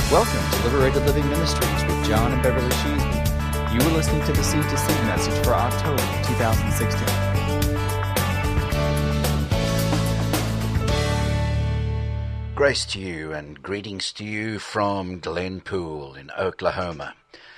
Welcome to Liberated Living Ministries with John and Beverly Sheasby. You are listening to the Seed to Seed message for October 2016. Grace to you and greetings to you from Glenpool in Oklahoma.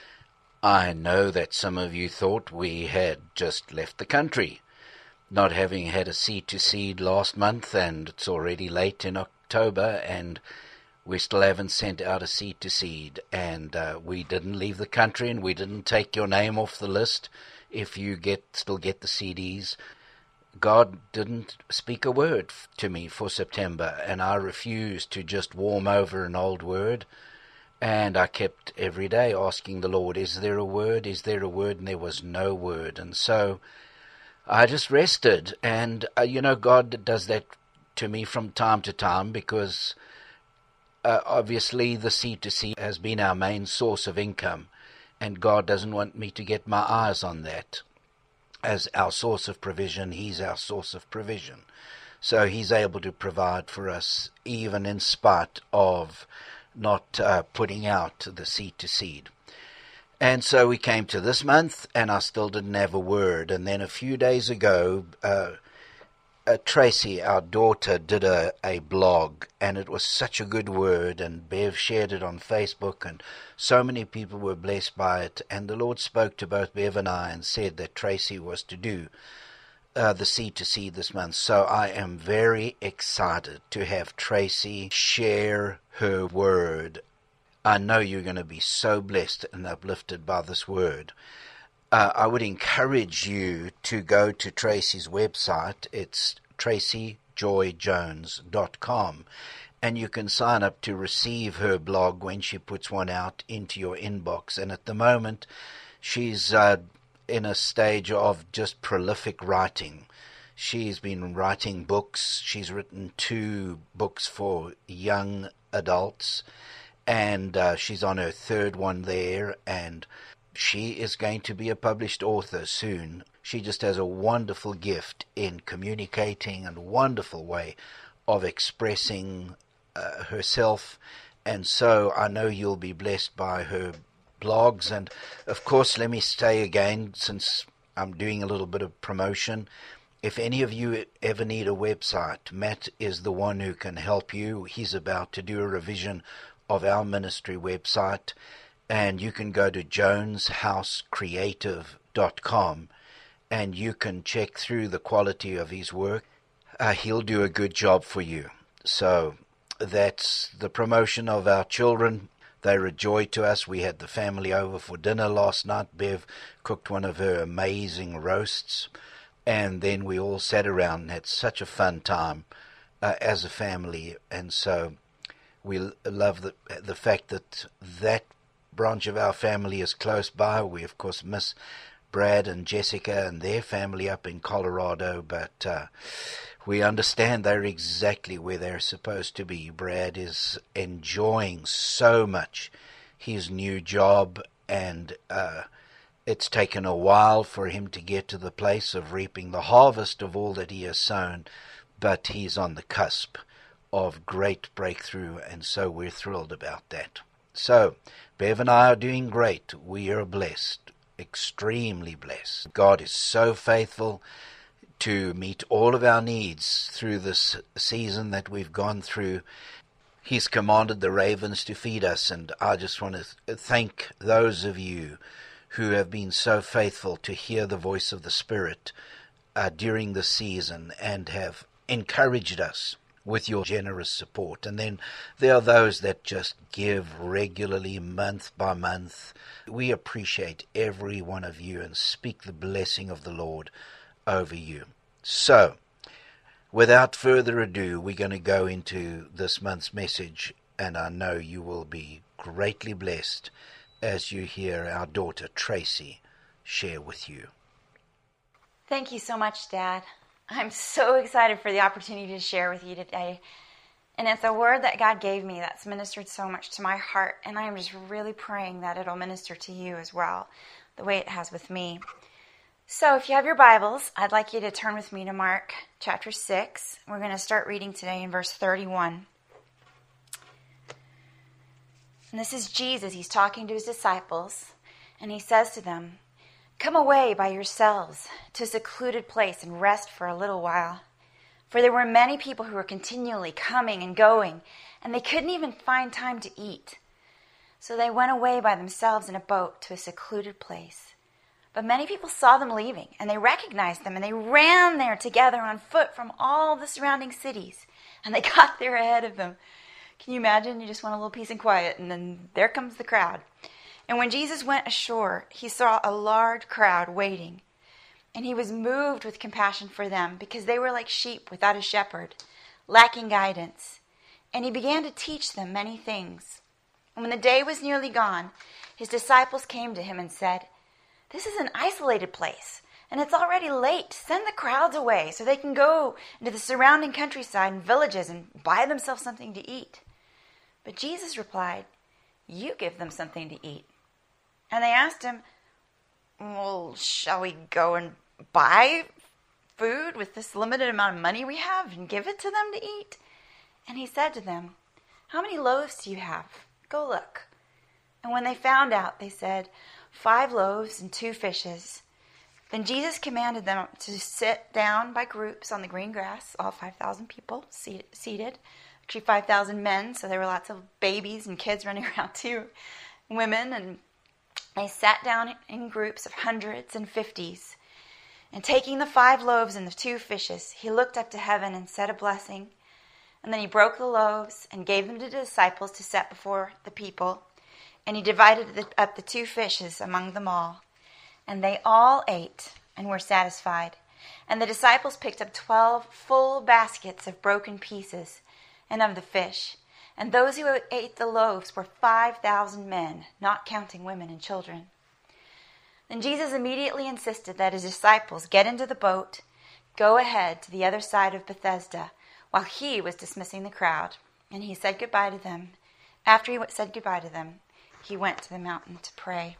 I know that some of you thought we had just left the country, not having had a Seed to Seed last month, and it's already late in October and we still haven't sent out a Seed to Seed, and we didn't leave the country and we didn't take your name off the list if you still get the CDs. God didn't speak a word to me for September, and I refused to just warm over an old word, and I kept every day asking the Lord, is there a word, is there a word, and there was no word. And so I just rested, and God does that to me from time to time, because obviously the Seed to Seed has been our main source of income, and God doesn't want me to get my eyes on that. As our source of provision, He's our source of provision. So He's able to provide for us even in spite of not putting out the Seed to Seed. And so we came to this month, and I still didn't have a word. And then a few days ago, Tracy, our daughter, did a blog, and it was such a good word, and Bev shared it on Facebook, and so many people were blessed by it, and the Lord spoke to both Bev and I and said that Tracy was to do the Seed to Seed this month. So I am very excited to have Tracy share her word. I know you're going to be so blessed and uplifted by this word. I would encourage you to go to Tracy's website. It's tracyjoyjones.com, and you can sign up to receive her blog when she puts one out into your inbox. And at the moment, she's in a stage of just prolific writing. She's been writing books. She's written 2 books for young adults, and she's on her 3rd one there, and she is going to be a published author soon. She just has a wonderful gift in communicating and a wonderful way of expressing herself. And so I know you'll be blessed by her blogs. And of course, let me say again, since I'm doing a little bit of promotion, if any of you ever need a website, Matt is the one who can help you. He's about to do a revision of our ministry website. And you can go to joneshousecreative.com and you can check through the quality of his work. He'll do a good job for you. So that's the promotion of our children. They're a joy to us. We had the family over for dinner last night. Bev cooked one of her amazing roasts. And then we all sat around and had such a fun time as a family. And so we love the fact that branch of our family is close by. We of course miss Brad and Jessica and their family up in Colorado, but we understand they're exactly where they're supposed to be. Brad is enjoying so much his new job, and it's taken a while for him to get to the place of reaping the harvest of all that he has sown, but he's on the cusp of great breakthrough, and so we're thrilled about that. So, Bev and I are doing great. We are blessed, extremely blessed. God is so faithful to meet all of our needs through this season that we've gone through. He's commanded the ravens to feed us, and I just want to thank those of you who have been so faithful to hear the voice of the Spirit during the season and have encouraged us with your generous support. And then there are those that just give regularly, month by month. We appreciate every one of you and speak the blessing of the Lord over you. So, without further ado, we're going to go into this month's message, and I know you will be greatly blessed as you hear our daughter Tracy share with you. Thank you so much, Dad. I'm so excited for the opportunity to share with you today. And it's a word that God gave me that's ministered so much to my heart. And I am just really praying that it'll minister to you as well, the way it has with me. So if you have your Bibles, I'd like you to turn with me to Mark chapter 6. We're going to start reading today in verse 31. And this is Jesus. He's talking to his disciples, and he says to them, "Come away by yourselves to a secluded place and rest for a little while." For there were many people who were continually coming and going, and they couldn't even find time to eat. So they went away by themselves in a boat to a secluded place. But many people saw them leaving, and they recognized them, and they ran there together on foot from all the surrounding cities, and they got there ahead of them. Can you imagine? You just want a little peace and quiet, and then there comes the crowd. And when Jesus went ashore, he saw a large crowd waiting, and he was moved with compassion for them, because they were like sheep without a shepherd, lacking guidance. And he began to teach them many things. And when the day was nearly gone, his disciples came to him and said, "This is an isolated place, and it's already late. Send the crowds away so they can go into the surrounding countryside and villages and buy themselves something to eat." But Jesus replied, "You give them something to eat." And they asked him, "Well, shall we go and buy food with this limited amount of money we have and give it to them to eat?" And he said to them, "How many loaves do you have? Go look." And when they found out, they said, 5 loaves and 2 fishes. Then Jesus commanded them to sit down by groups on the green grass, all 5,000 people seated. Actually 5,000 men, so there were lots of babies and kids running around too, women, and they sat down in groups of hundreds and 50s. And taking the 5 loaves and the 2 fishes, he looked up to heaven and said a blessing. And then he broke the loaves and gave them to the disciples to set before the people. And he divided up the 2 fishes among them all. And they all ate and were satisfied. And the disciples picked up 12 full baskets of broken pieces and of the fish. And those who ate the loaves were 5,000 men, not counting women and children. Then Jesus immediately insisted that his disciples get into the boat, go ahead to the other side of Bethesda, while he was dismissing the crowd. And he said goodbye to them. After he said goodbye to them, he went to the mountain to pray.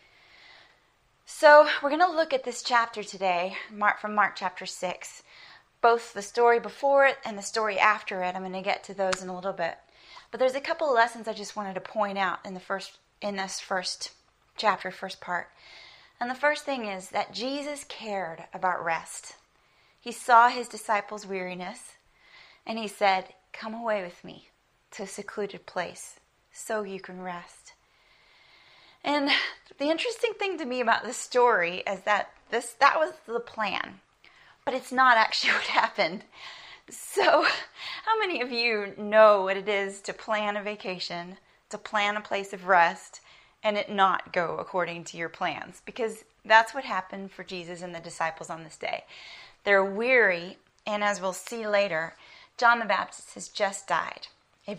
So we're going to look at this chapter today, from Mark chapter 6. Both the story before it and the story after it. I'm going to get to those in a little bit. But there's a couple of lessons I just wanted to point out in this first chapter, first part. And the first thing is that Jesus cared about rest. He saw his disciples' weariness, and he said, "Come away with me to a secluded place so you can rest." And the interesting thing to me about this story is that that was the plan, but it's not actually what happened. So how many of you know what it is to plan a vacation, to plan a place of rest, and it not go according to your plans? Because that's what happened for Jesus and the disciples on this day. They're weary, and as we'll see later, John the Baptist has just died.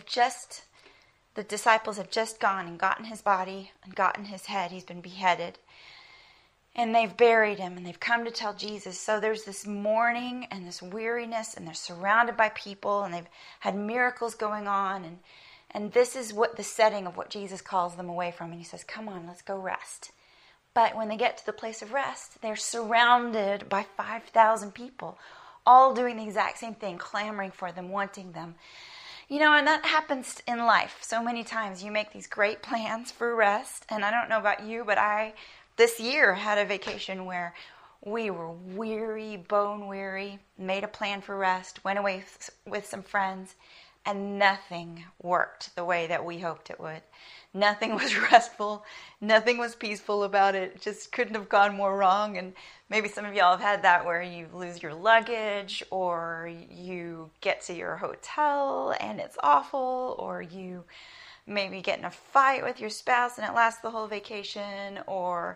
The disciples have just gone and gotten his body and gotten his head. He's been beheaded. And they've buried him, and they've come to tell Jesus. So there's this mourning and this weariness, and they're surrounded by people, and they've had miracles going on. And this is what the setting of what Jesus calls them away from. And he says, "Come on, let's go rest." But when they get to the place of rest, they're surrounded by 5,000 people, all doing the exact same thing, clamoring for them, wanting them. And that happens in life so many times. You make these great plans for rest, and I don't know about you, but I, this year, had a vacation where we were weary, bone weary, made a plan for rest, went away with some friends, and nothing worked the way that we hoped it would. Nothing was restful. Nothing was peaceful about it. It just couldn't have gone more wrong. And maybe some of y'all have had that where you lose your luggage, or you get to your hotel and it's awful, or you maybe get in a fight with your spouse and it lasts the whole vacation, or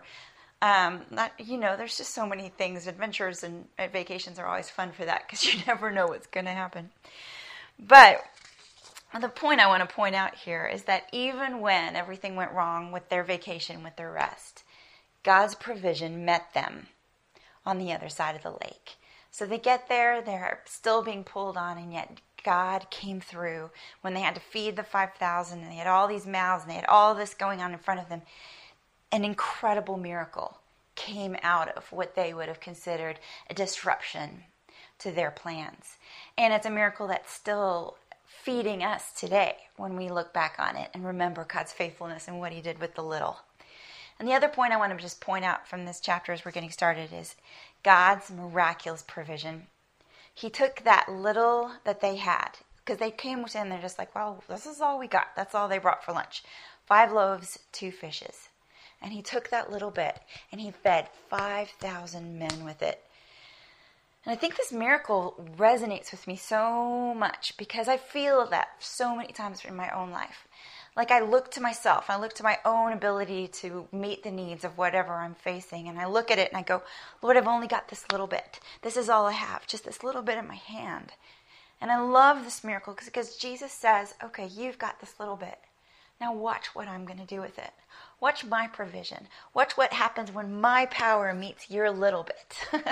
there's just so many things. Adventures and vacations are always fun for that because you never know what's going to happen. But the point I want to point out here is that even when everything went wrong with their vacation, with their rest, God's provision met them on the other side of the lake. So they get there, they're still being pulled on, and yet God came through when they had to feed the 5,000, and they had all these mouths, and they had all this going on in front of them. An incredible miracle came out of what they would have considered a disruption to their plans. And it's a miracle that still feeding us today when we look back on it and remember God's faithfulness and what he did with the little. And the other point I want to just point out from this chapter as we're getting started is God's miraculous provision. He took that little that they had, because they came in, they're just like, well, this is all we got. That's all they brought for lunch. 5 loaves, 2 fishes. And he took that little bit and he fed 5,000 men with it. And I think this miracle resonates with me so much because I feel that so many times in my own life. Like I look to myself, I look to my own ability to meet the needs of whatever I'm facing. And I look at it and I go, Lord, I've only got this little bit. This is all I have, just this little bit in my hand. And I love this miracle because Jesus says, okay, you've got this little bit. Now watch what I'm going to do with it. Watch my provision. Watch what happens when my power meets your little bit.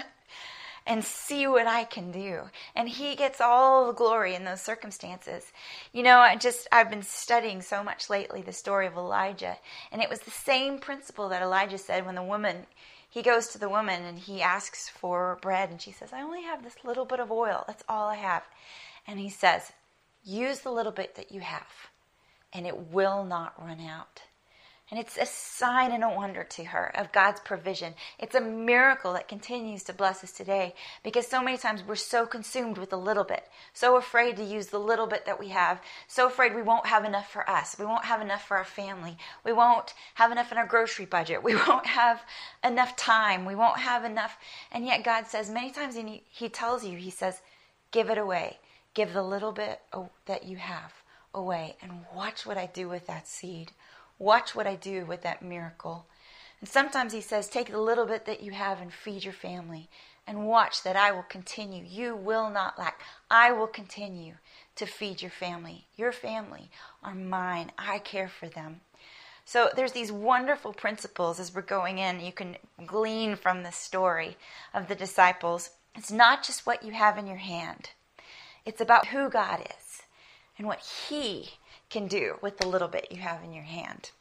And see what I can do. And he gets all the glory in those circumstances. You know, I've been studying so much lately the story of Elijah. And it was the same principle that Elijah said when he goes to the woman and he asks for bread. And she says, I only have this little bit of oil. That's all I have. And he says, use the little bit that you have. And it will not run out. And it's a sign and a wonder to her of God's provision. It's a miracle that continues to bless us today because so many times we're so consumed with a little bit, so afraid to use the little bit that we have, so afraid we won't have enough for us. We won't have enough for our family. We won't have enough in our grocery budget. We won't have enough time. We won't have enough. And yet God says many times, and he tells you, he says, give it away. Give the little bit that you have away and watch what I do with that seed. Watch what I do with that miracle. And sometimes he says, take the little bit that you have and feed your family. And watch that I will continue. You will not lack. I will continue to feed your family. Your family are mine. I care for them. So there's these wonderful principles as we're going in. You can glean from the story of the disciples. It's not just what you have in your hand. It's about who God is and what he can do with the little bit you have in your hand.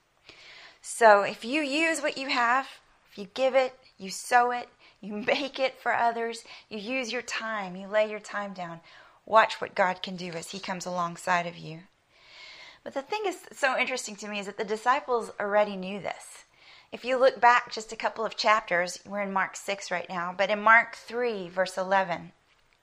So if you use what you have, if you give it, you sow it, you make it for others, you use your time, you lay your time down, watch what God can do as he comes alongside of you. But the thing is so interesting to me is that the disciples already knew this. If you look back just a couple of chapters, we're in Mark 6 right now, but in Mark 3, verse 11,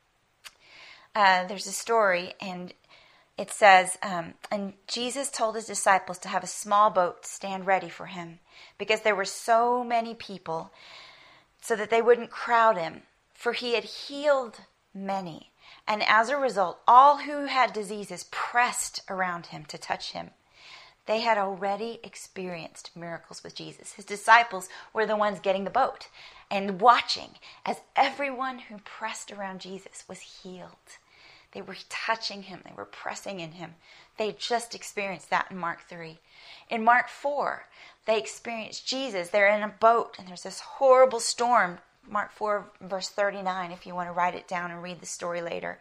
there's a story, and it says, and Jesus told his disciples to have a small boat stand ready for him because there were so many people so that they wouldn't crowd him, for he had healed many. And as a result, all who had diseases pressed around him to touch him. They had already experienced miracles with Jesus. His disciples were the ones getting the boat and watching as everyone who pressed around Jesus was healed. They were touching him. They were pressing in him. They just experienced that in Mark 3. In Mark 4, they experienced Jesus. They're in a boat, and there's this horrible storm. Mark 4, verse 39, if you want to write it down and read the story later.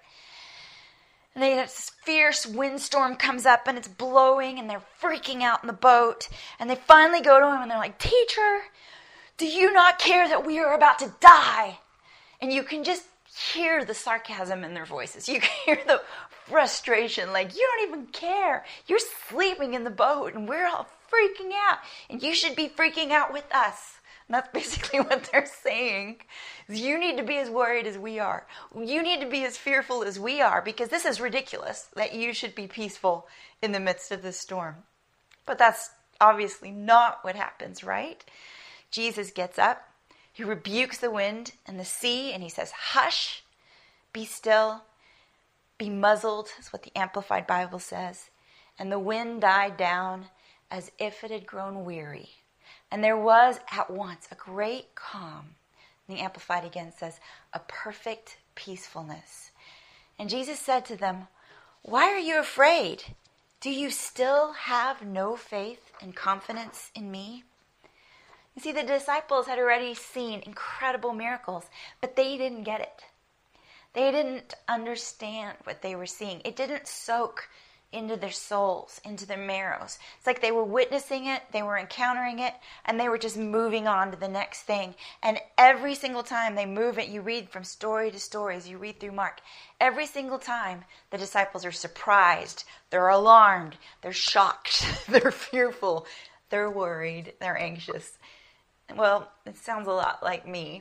And this fierce windstorm comes up, and it's blowing, and they're freaking out in the boat. And they finally go to him, and they're like, Teacher, do you not care that we are about to die? And you can just hear the sarcasm in their voices. You can hear the frustration, like, you don't even care. You're sleeping in the boat, and we're all freaking out, and you should be freaking out with us. And that's basically what they're saying. You need to be as worried as we are. You need to be as fearful as we are, because this is ridiculous that you should be peaceful in the midst of this storm. But that's obviously not what happens, right? Jesus gets up. He rebukes the wind and the sea, and he says, hush, be still, be muzzled, is what the Amplified Bible says. And the wind died down as if it had grown weary. And there was at once a great calm. And the Amplified again says, a perfect peacefulness. And Jesus said to them, why are you afraid? Do you still have no faith and confidence in me? You see, the disciples had already seen incredible miracles, but they didn't get it. They didn't understand what they were seeing. It didn't soak into their souls, into their marrows. It's like they were witnessing it, they were encountering it, and they were just moving on to the next thing. And every single time they move it, you read from story to story as you read through Mark, every single time the disciples are surprised, they're alarmed, they're shocked, they're fearful, they're worried, they're anxious. Well, it sounds a lot like me.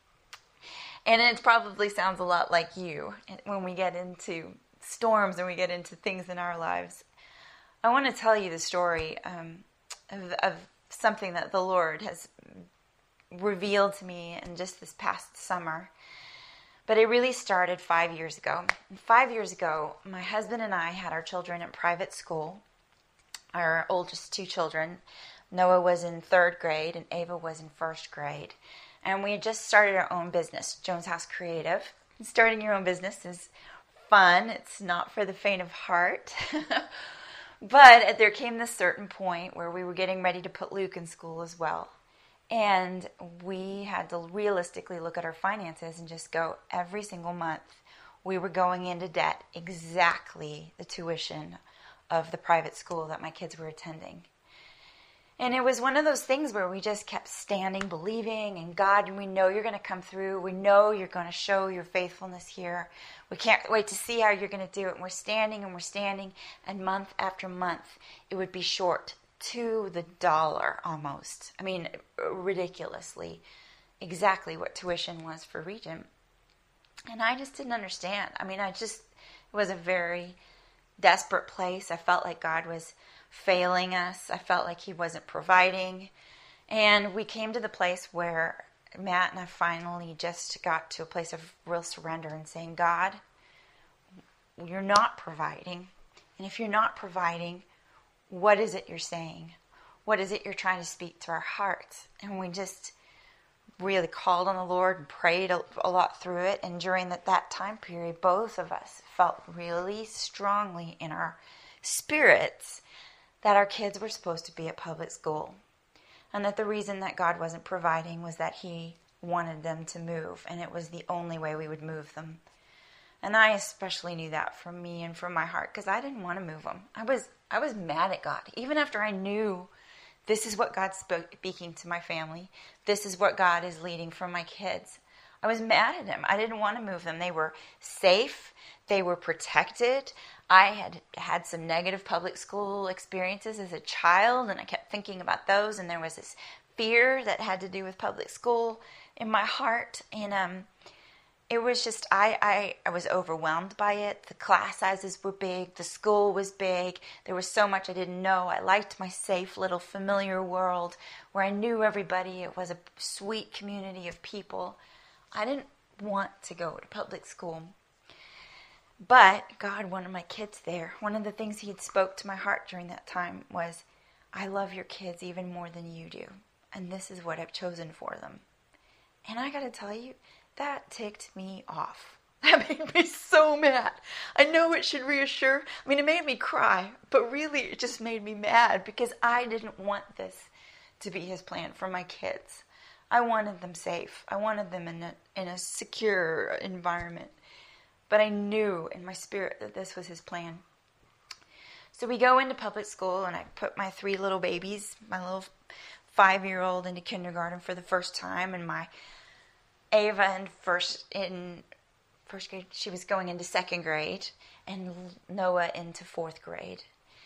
And it probably sounds a lot like you when we get into storms and we get into things in our lives. I want to tell you the story of something that the Lord has revealed to me in just this past summer. But it really started 5 years ago. And 5 years ago, my husband and I had our children in private school, our oldest two children. Noah was in 3rd grade and Ava was in 1st grade. And we had just started our own business, Jones House Creative. Starting your own business is fun. It's not for the faint of heart. But there came this certain point where we were getting ready to put Luke in school as well. And we had to realistically look at our finances and just go, every single month we were going into debt exactly the tuition of the private school that my kids were attending. And it was one of those things where we just kept standing, believing, and God, we know you're going to come through. We know you're going to show your faithfulness here. We can't wait to see how you're going to do it. And we're standing, and month after month, it would be short to the dollar almost. I mean, ridiculously, exactly what tuition was for Regent. And I just didn't understand. I mean, it was a very desperate place. I felt like God was failing us. I felt like he wasn't providing. And we came to the place where Matt and I finally just got to a place of real surrender and saying, God, you're not providing. And if you're not providing, what is it you're saying? What is it you're trying to speak to our hearts? And we just really called on the Lord and prayed a lot through it. And during that time period, both of us felt really strongly in our spirits that our kids were supposed to be at public school. And that the reason that God wasn't providing was that he wanted them to move. And it was the only way we would move them. And I especially knew that from me and from my heart, because I didn't want to move them. I was mad at God. Even after I knew this is what God's speaking to my family, this is what God is leading for my kids, I was mad at him. I didn't want to move them. They were safe. They were protected. I had had some negative public school experiences as a child, and I kept thinking about those, and there was this fear that had to do with public school in my heart. And it was just, I was overwhelmed by it. The class sizes were big. The school was big. There was so much I didn't know. I liked my safe little familiar world where I knew everybody. It was a sweet community of people. I didn't want to go to public school. But God wanted my kids there. One of the things he had spoke to my heart during that time was, I love your kids even more than you do. And this is what I've chosen for them. And I got to tell you, that ticked me off. That made me so mad. I know it should reassure. I mean, it made me cry. But really, it just made me mad because I didn't want this to be his plan for my kids. I wanted them safe. I wanted them in a secure environment. But I knew in my spirit that this was his plan. So we go into public school, and I put my 3 little babies, my little 5-year-old into kindergarten for the first time, and my Ava in first grade, she was going into 2nd grade, and Noah into 4th grade.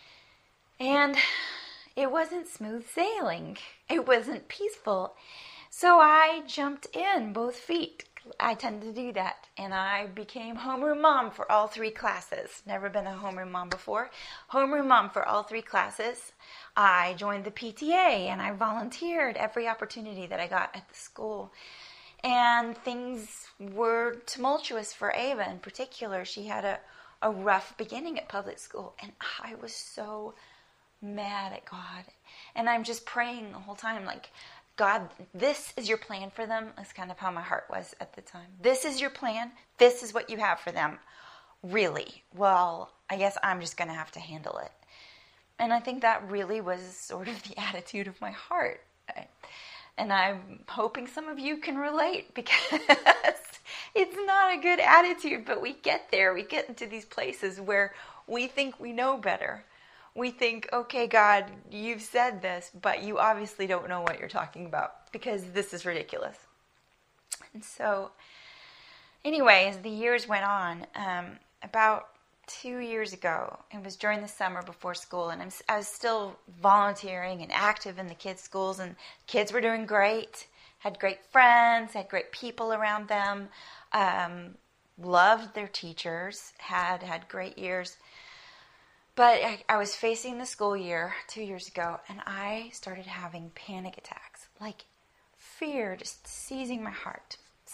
And it wasn't smooth sailing. It wasn't peaceful. So I jumped in both feet. I tend to do that. And I became homeroom mom for all 3 classes. Never been a homeroom mom before. Homeroom mom for all 3 classes. I joined the PTA and I volunteered every opportunity that I got at the school. And things were tumultuous for Ava in particular. She had a rough beginning at public school. And I was so mad at God. And I'm just praying the whole time like, God, this is your plan for them. That's kind of how my heart was at the time. This is your plan. This is what you have for them. Really? Well, I guess I'm just going to have to handle it. And I think that really was sort of the attitude of my heart. And I'm hoping some of you can relate because it's not a good attitude, but we get there. We get into these places where we think we know better. We think, okay, God, you've said this, but you obviously don't know what you're talking about because this is ridiculous. And so, anyway, as the years went on, about 2 years ago, it was during the summer before school, and I was still volunteering and active in the kids' schools, and kids were doing great, had great friends, had great people around them, loved their teachers, had great years. But I was facing the school year 2 years ago, and I started having panic attacks, like fear just seizing my heart,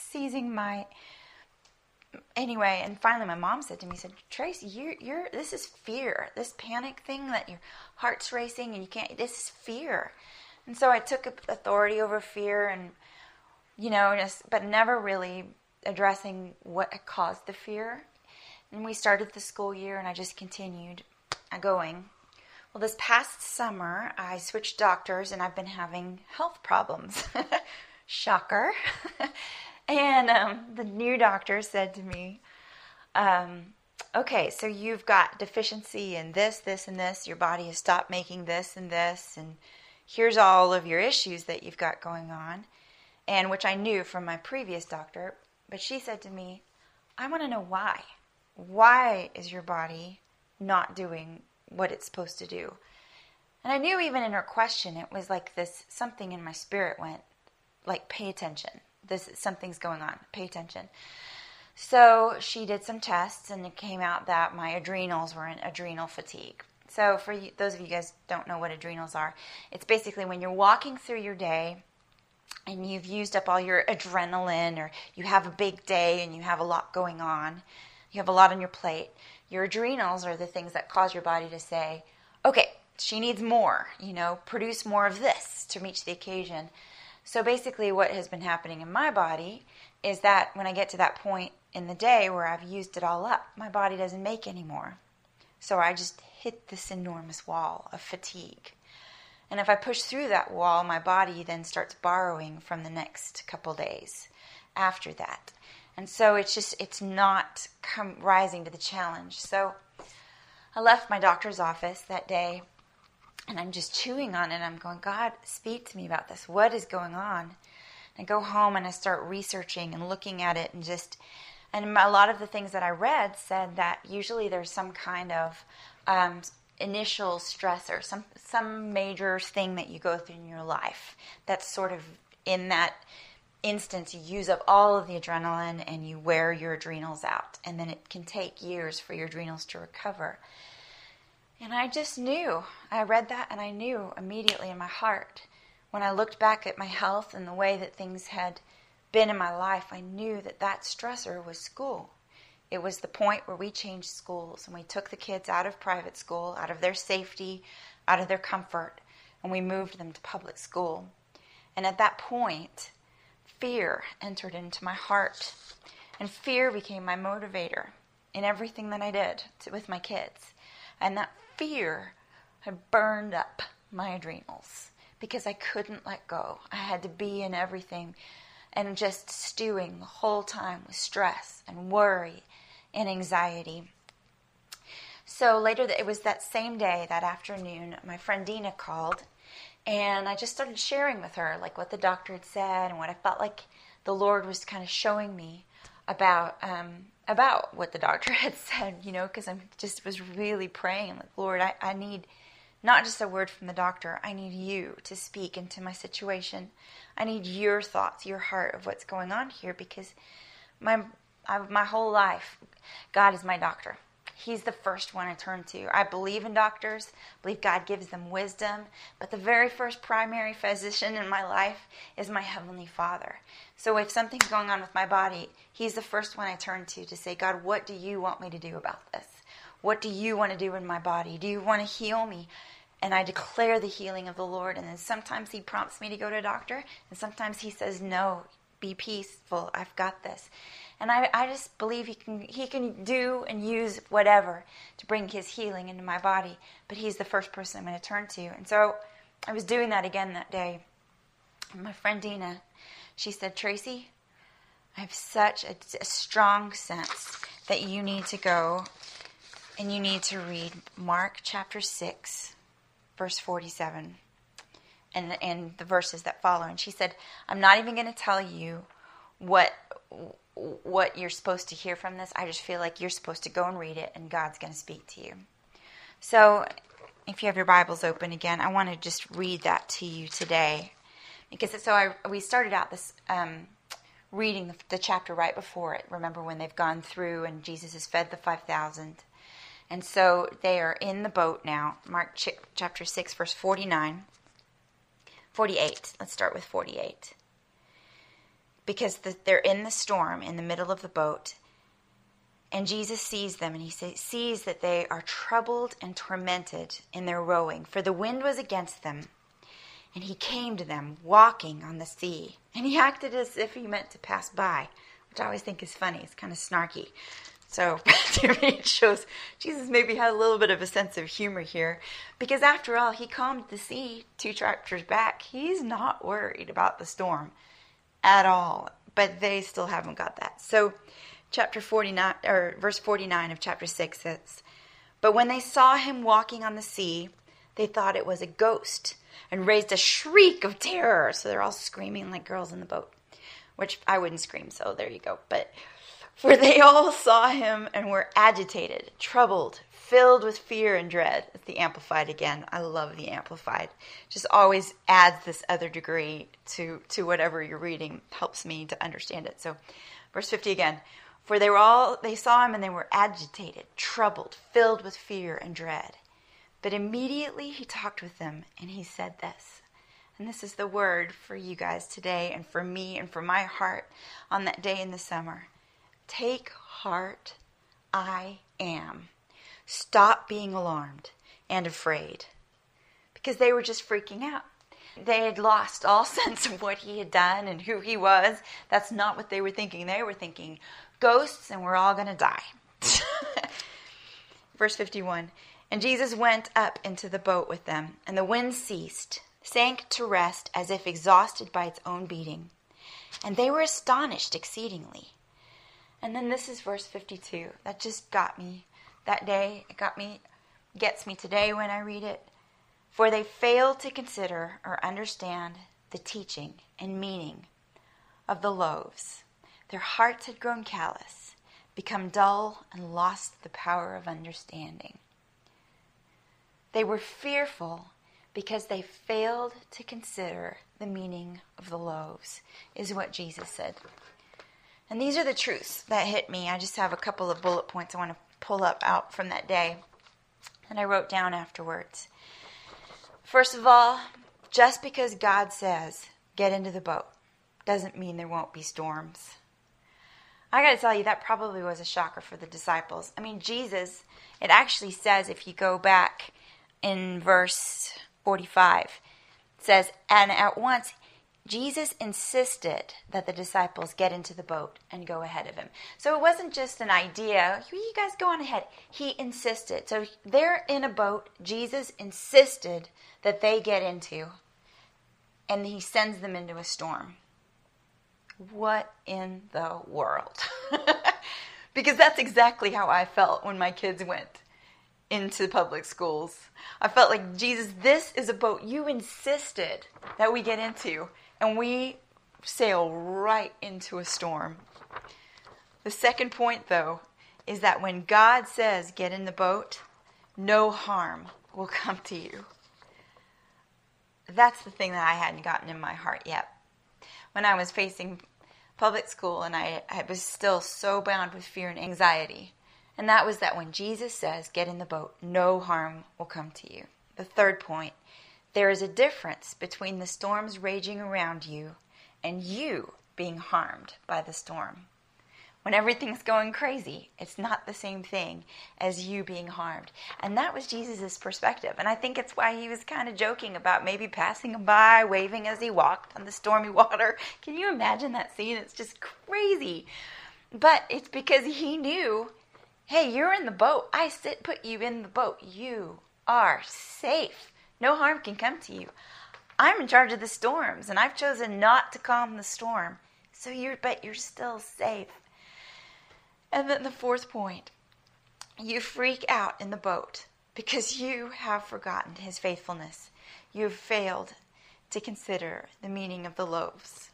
Anyway, and finally my mom said to me, Tracy, this is fear. This panic thing that your heart's racing and you can't, this is fear. And so I took authority over fear and, but never really addressing what had caused the fear. And we started the school year and I just continued going. Well, this past summer, I switched doctors and I've been having health problems. Shocker. And the new doctor said to me, okay, so you've got deficiency in this, this, and this. Your body has stopped making this and this. And here's all of your issues that you've got going on. And which I knew from my previous doctor. But she said to me, I want to know why. Why is your body not doing what it's supposed to do? And I knew even in her question, it was like this, something in my spirit went, like, pay attention. Something's going on. Pay attention. So she did some tests, and it came out that my adrenals were in adrenal fatigue. So for you, those of you guys who don't know what adrenals are, it's basically when you're walking through your day and you've used up all your adrenaline, or you have a big day and you have a lot going on, you have a lot on your plate, your adrenals are the things that cause your body to say, okay, she needs more, produce more of this to reach the occasion. So basically what has been happening in my body is that when I get to that point in the day where I've used it all up, my body doesn't make any more. So I just hit this enormous wall of fatigue. And if I push through that wall, my body then starts borrowing from the next couple days after that. And so it's not rising to the challenge. So I left my doctor's office that day, and I'm just chewing on it. I'm going, God, speak to me about this. What is going on? I go home and I start researching and looking at it, and a lot of the things that I read said that usually there's some kind of initial stressor, some major thing that you go through in your life that's sort of in that instance you use up all of the adrenaline and you wear your adrenals out, and then it can take years for your adrenals to recover. And I just knew. I read that and I knew immediately in my heart. When I looked back at my health and the way that things had been in my life, I knew that stressor was school. It was the point where we changed schools and we took the kids out of private school, out of their safety, out of their comfort, and we moved them to public school. And at that point, fear entered into my heart. And fear became my motivator in everything that I did with my kids. And that fear had burned up my adrenals because I couldn't let go. I had to be in everything and just stewing the whole time with stress and worry and anxiety. So later, it was that same day, that afternoon, my friend Dina called, and I just started sharing with her like what the doctor had said and what I felt like the Lord was kind of showing me about what the doctor had said, because I just was really praying, like, Lord, I need not just a word from the doctor. I need you to speak into my situation. I need your thoughts, your heart of what's going on here, because my whole life, God is my doctor. He's the first one I turn to. I believe in doctors, believe God gives them wisdom, but the very first primary physician in my life is my Heavenly Father. So if something's going on with my body, He's the first one I turn to say, God, what do you want me to do about this? What do you want to do in my body? Do you want to heal me? And I declare the healing of the Lord. And then sometimes He prompts me to go to a doctor, and sometimes He says, no, be peaceful, I've got this. And I just believe he can do and use whatever to bring His healing into my body. But He's the first person I'm going to turn to. And so I was doing that again that day. And my friend Dina, she said, Tracy, I have such a strong sense that you need to go And you need to read Mark chapter 6, verse 47, and the verses that follow. And she said, I'm not even going to tell you what you're supposed to hear from this. I just feel like you're supposed to go and read it, and God's going to speak to you. So if you have your Bibles open again, I want to just read that to you today. Because we started out this reading the chapter right before it. Remember when they've gone through and Jesus has fed the 5,000. And so they are in the boat now. Mark chapter 6, verse 48. Let's start with 48. Because they're in the storm, in the middle of the boat. And Jesus sees them, and he sees that they are troubled and tormented in their rowing, for the wind was against them. And he came to them, walking on the sea. And he acted as if he meant to pass by, which I always think is funny. It's kind of snarky. So to me it shows Jesus maybe had a little bit of a sense of humor here. Because after all, he calmed the sea 2 chapters back. He's not worried about the storm at all. But they still haven't got that. So chapter 49, or verse 49 of chapter 6 says, But when they saw him walking on the sea, they thought it was a ghost and raised a shriek of terror. So they're all screaming like girls in the boat, which I wouldn't scream, so there you go. But for they all saw him and were agitated, troubled, filled with fear and dread. It's the Amplified again. I love the Amplified. Just always adds this other degree to whatever you're reading. Helps me to understand it. So verse 50 again. For they saw him and they were agitated, troubled, filled with fear and dread. But immediately he talked with them and he said this. And this is the word for you guys today and for me and for my heart on that day in the summer. Take heart, I am. Stop being alarmed and afraid. Because they were just freaking out. They had lost all sense of what he had done and who he was. That's not what they were thinking. They were thinking, ghosts and we're all going to die. Verse 51. And Jesus went up into the boat with them, and the wind ceased, sank to rest as if exhausted by its own beating. And they were astonished exceedingly. And then this is verse 52. That just got me that day. It gets me today when I read it. For they failed to consider or understand the teaching and meaning of the loaves. Their hearts had grown callous, become dull, and lost the power of understanding. They were fearful because they failed to consider the meaning of the loaves, is what Jesus said. And these are the truths that hit me. I just have a couple of bullet points I want to pull up out from that day that I wrote down afterwards. First of all, just because God says, get into the boat, doesn't mean there won't be storms. I got to tell you, that probably was a shocker for the disciples. I mean, Jesus, it actually says, if you go back in verse 45, it says, and at once Jesus insisted that the disciples get into the boat and go ahead of him. So it wasn't just an idea, you guys go on ahead. He insisted. So they're in a boat. Jesus insisted that they get into, and he sends them into a storm. What in the world? Because that's exactly how I felt when my kids went into public schools. I felt like, Jesus, this is a boat you insisted that we get into. And we sail right into a storm. The second point, though, is that when God says, get in the boat, no harm will come to you. That's the thing that I hadn't gotten in my heart yet. When I was facing public school and I was still so bound with fear and anxiety. And that was that when Jesus says, get in the boat, no harm will come to you. The third point, there is a difference between the storms raging around you and you being harmed by the storm. When everything's going crazy, it's not the same thing as you being harmed. And that was Jesus' perspective. And I think it's why he was kind of joking about maybe passing him by, waving as he walked on the stormy water. Can you imagine that scene? It's just crazy. But it's because he knew, hey, you're in the boat. I put you in the boat. You are safe. No harm can come to you. I'm in charge of the storms, and I've chosen not to calm the storm. But you're still safe. And then the fourth point You freak out in the boat because you have forgotten his faithfulness. You have failed to consider the meaning of the loaves.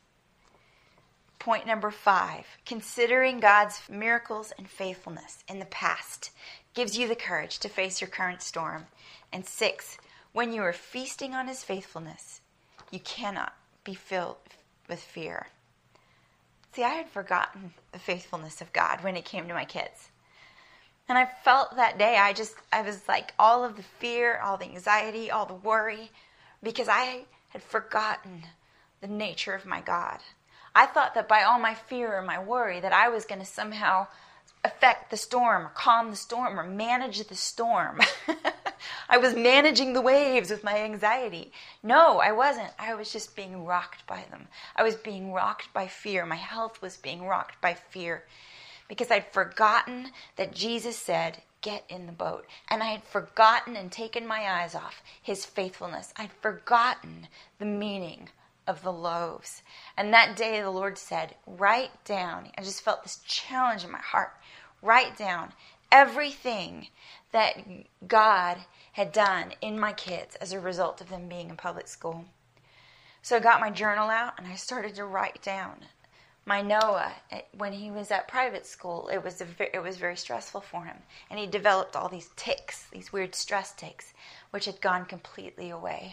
Point number 5, considering God's miracles and faithfulness in the past gives you the courage to face your current storm. And 6, when you are feasting on his faithfulness, you cannot be filled with fear. See, I had forgotten the faithfulness of God when it came to my kids. And I felt that day, I was like all of the fear, all the anxiety, all the worry, because I had forgotten the nature of my God. I thought that by all my fear and my worry that I was going to somehow affect the storm or calm the storm or manage the storm. I was managing the waves with my anxiety. No, I wasn't. I was just being rocked by them. I was being rocked by fear. My health was being rocked by fear because I'd forgotten that Jesus said, get in the boat. And I had forgotten and taken my eyes off his faithfulness. I'd forgotten the meaning of the loaves. And that day the Lord said, write down, I just felt this challenge in my heart, write down everything that God had done in my kids as a result of them being in public school. So I got my journal out and I started to write down. My Noah, when he was at private school, it was very stressful for him. And he developed all these tics, these weird stress tics, which had gone completely away.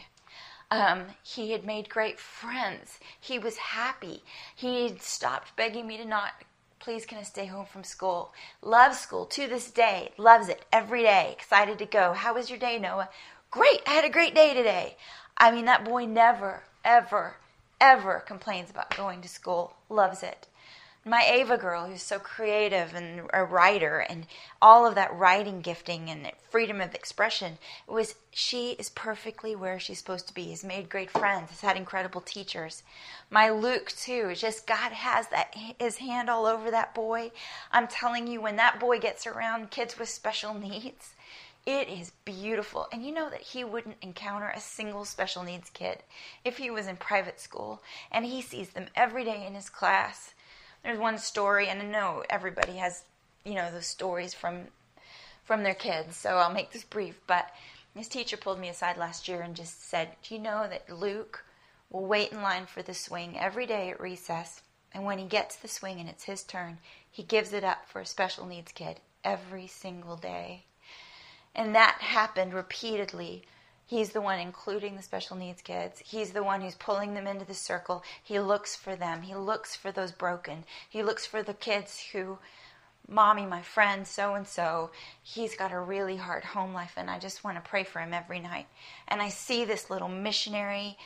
He had made great friends. He was happy. He had stopped begging me to not, please can I stay home from school. Loves school to this day. Loves it every day. Excited to go. How was your day, Noah? Great. I had a great day today. I mean, that boy never, ever, ever complains about going to school. Loves it. My Ava girl, who's so creative and a writer and all of that writing gifting and freedom of expression, she is perfectly where she's supposed to be, has made great friends, has had incredible teachers. My Luke, too, just God has his hand all over that boy. I'm telling you, when that boy gets around kids with special needs, it is beautiful. And you know that he wouldn't encounter a single special needs kid if he was in private school, and he sees them every day in his class. There's one story, and I know everybody has, those stories from their kids, so I'll make this brief. But his teacher pulled me aside last year and just said, do you know that Luke will wait in line for the swing every day at recess, and when he gets the swing and it's his turn, he gives it up for a special needs kid every single day. And that happened repeatedly. He's the one including the special needs kids. He's the one who's pulling them into the circle. He looks for them. He looks for those broken. He looks for the kids who, Mommy, my friend, so-and-so, he's got a really hard home life, and I just want to pray for him every night. And I see this little missionary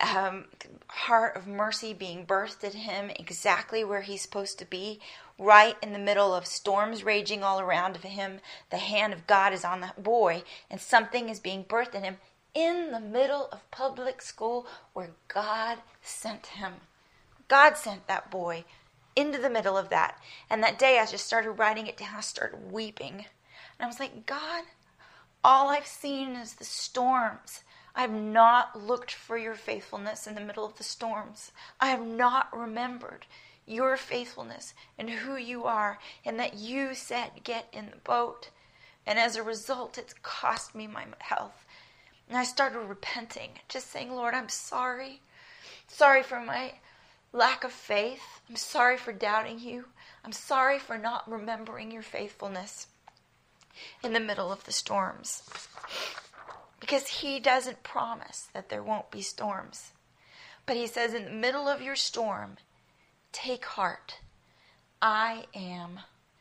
heart of mercy being birthed in him exactly where he's supposed to be, right in the middle of storms raging all around of him. The hand of God is on that boy, and something is being birthed in him in the middle of public school where God sent him. God sent that boy into the middle of that. And that day I just started writing it down. I started weeping. And I was like, God, all I've seen is the storms. I have not looked for your faithfulness in the middle of the storms. I have not remembered your faithfulness and who you are, and that you said, get in the boat. And as a result, it's cost me my health. And I started repenting, just saying, Lord, I'm sorry. Sorry for my lack of faith. I'm sorry for doubting you. I'm sorry for not remembering your faithfulness in the middle of the storms. Because he doesn't promise that there won't be storms. But he says, in the middle of your storm, take heart. I am.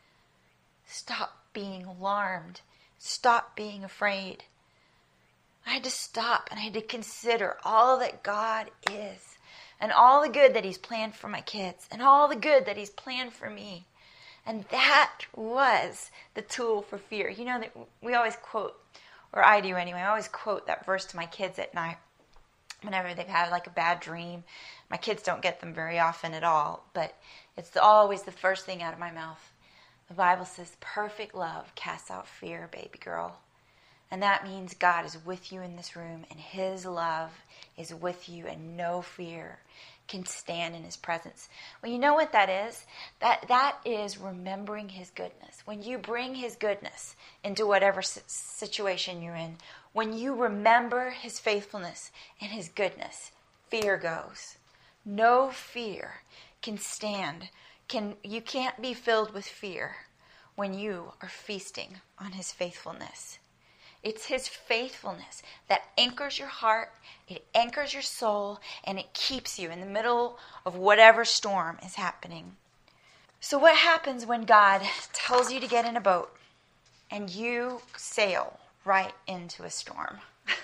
Stop being alarmed. Stop being afraid. I had to stop and I had to consider all that God is and all the good that he's planned for my kids and all the good that he's planned for me. And that was the tool for fear. You know that we always quote, or I do anyway, I always quote that verse to my kids at night whenever they've had like a bad dream. My kids don't get them very often at all, but it's always the first thing out of my mouth. The Bible says, perfect love casts out fear, baby girl. And that means God is with you in this room, and his love is with you, and no fear can stand in his presence. Well, you know what that is? That is remembering his goodness. When you bring his goodness into whatever situation you're in, when you remember his faithfulness and his goodness, fear goes. No fear can stand. You can't be filled with fear when you are feasting on his faithfulness. It's his faithfulness that anchors your heart, it anchors your soul, and it keeps you in the middle of whatever storm is happening. So what happens when God tells you to get in a boat and you sail right into a storm?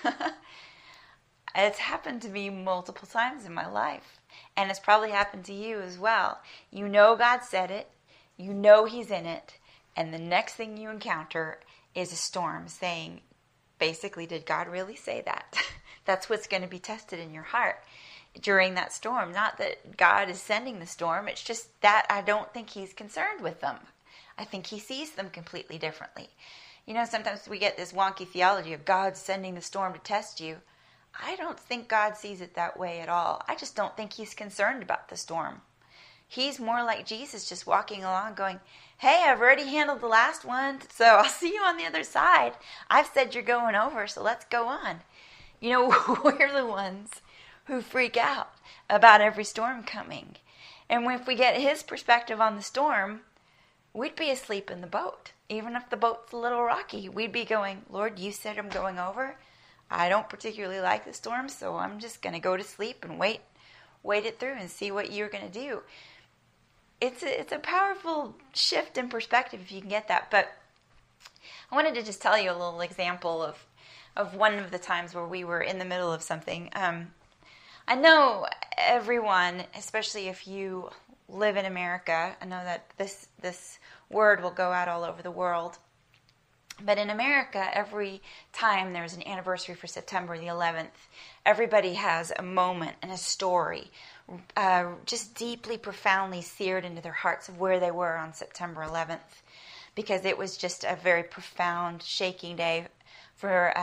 It's happened to me multiple times in my life, and it's probably happened to you as well. You know God said it, you know he's in it, and the next thing you encounter is a storm saying, basically, did God really say that? That's what's going to be tested in your heart during that storm. Not that God is sending the storm. It's just that I don't think he's concerned with them. I think he sees them completely differently. You know, sometimes we get this wonky theology of God sending the storm to test you. I don't think God sees it that way at all. I just don't think he's concerned about the storm. He's more like Jesus, just walking along going, hey, I've already handled the last one, so I'll see you on the other side. I've said you're going over, so let's go on. You know, we're the ones who freak out about every storm coming. And if we get his perspective on the storm, we'd be asleep in the boat. Even if the boat's a little rocky, we'd be going, Lord, you said I'm going over. I don't particularly like the storm, so I'm just going to go to sleep and wait it through and see what you're going to do. It's a powerful shift in perspective if you can get that. But I wanted to just tell you a little example of one of the times where we were in the middle of something. I know everyone, especially if you live in America, I know that this word will go out all over the world. But in America, every time there's an anniversary for September the 11th, everybody has a moment and a story just deeply, profoundly seared into their hearts of where they were on September 11th, because it was just a very profound, shaking day for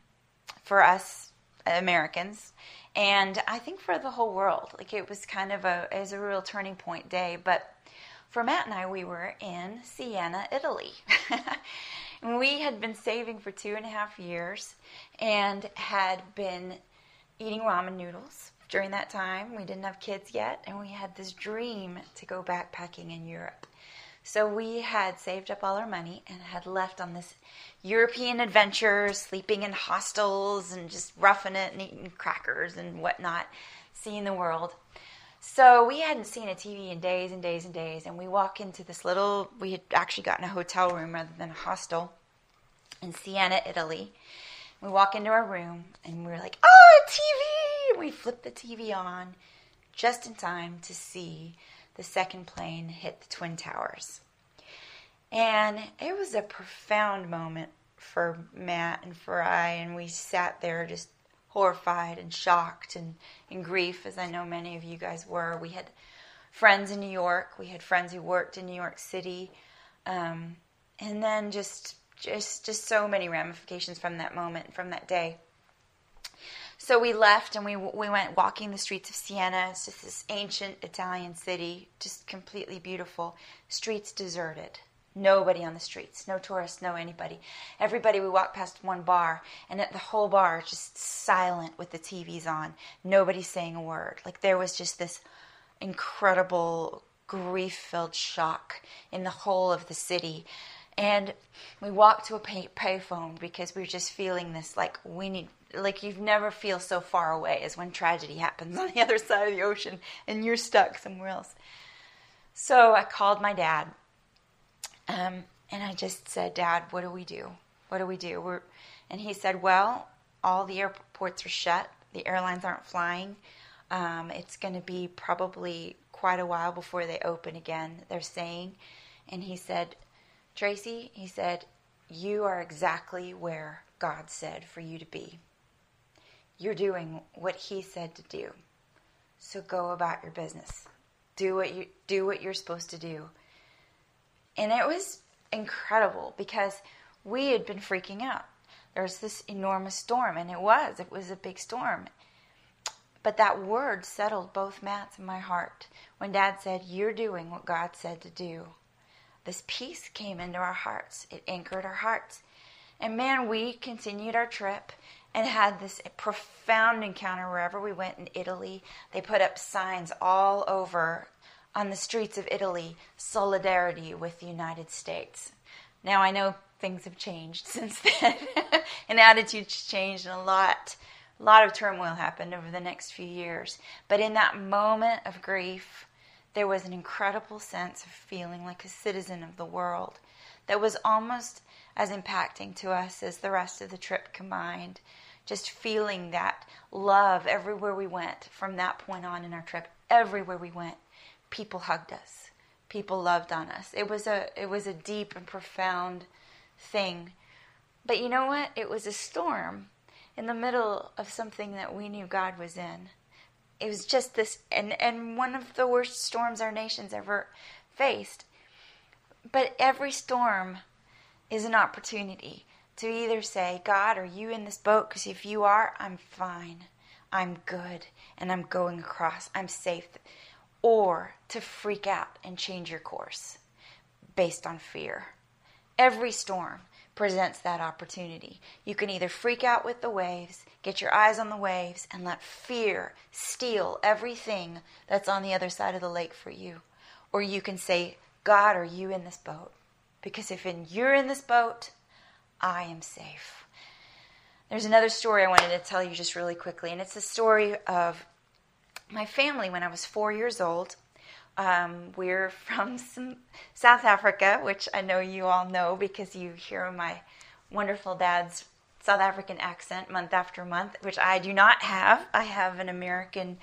us Americans, and I think for the whole world. Like, it was kind of a real turning point day. But for Matt and I, we were in Siena, Italy. We had been saving for 2.5 years and had been eating ramen noodles during that time. We didn't have kids yet, and we had this dream to go backpacking in Europe. So we had saved up all our money and had left on this European adventure, sleeping in hostels and just roughing it and eating crackers and whatnot, seeing the world. So we hadn't seen a TV in days and days and days, and we walk into this we had actually gotten a hotel room rather than a hostel in Siena, Italy. We walk into our room, and we were like, oh, a TV! And we flip the TV on just in time to see the second plane hit the Twin Towers. And it was a profound moment for Matt and for I, and we sat there just horrified and shocked and in grief, as I know many of you guys were. We had friends in New York. We had friends who worked in New York City. And then just so many ramifications from that moment, from that day. So we left and we went walking the streets of Siena. It's just this ancient Italian city, just completely beautiful. Streets deserted. Nobody on the streets, no tourists, no anybody. Everybody, we walked past one bar, and the whole bar just silent with the TVs on. Nobody saying a word. Like, there was just this incredible grief-filled shock in the whole of the city. And we walked to a payphone because we were just feeling this, like, you never feel so far away as when tragedy happens on the other side of the ocean and you're stuck somewhere else. So I called my dad. And I just said, Dad, what do we do? What do we do? And he said, well, all the airports are shut. The airlines aren't flying. It's going to be probably quite a while before they open again, they're saying. And he said, Tracy, he said, you are exactly where God said for you to be. You're doing what he said to do. So go about your business. Do what you're supposed to do. And it was incredible because we had been freaking out. There was this enormous storm, and it was a big storm. But that word settled both Matts in my heart. When Dad said, "You're doing what God said to do," this peace came into our hearts. It anchored our hearts. And man, we continued our trip and had this profound encounter wherever we went in Italy. They put up signs all over on the streets of Italy, solidarity with the United States. Now, I know things have changed since then, and attitudes changed, and a lot of turmoil happened over the next few years. But in that moment of grief, there was an incredible sense of feeling like a citizen of the world that was almost as impacting to us as the rest of the trip combined. Just feeling that love everywhere we went from that point on in our trip. Everywhere we went, people hugged us. People loved on us. It was a deep and profound thing. But you know what? It was a storm in the middle of something that we knew God was in. It was just this, and one of the worst storms our nation's ever faced. But every storm is an opportunity to either say, "God, are you in this boat? Because if you are, I'm fine. I'm good. And I'm going across. I'm safe." Or to freak out and change your course based on fear. Every storm presents that opportunity. You can either freak out with the waves, get your eyes on the waves, and let fear steal everything that's on the other side of the lake for you. Or you can say, "God, are you in this boat? Because if you're in this boat, I am safe." There's another story I wanted to tell you just really quickly, and it's the story of my family when I was 4 years old. We're from South Africa, which I know you all know because you hear my wonderful dad's South African accent month after month, which I do not have. I have an American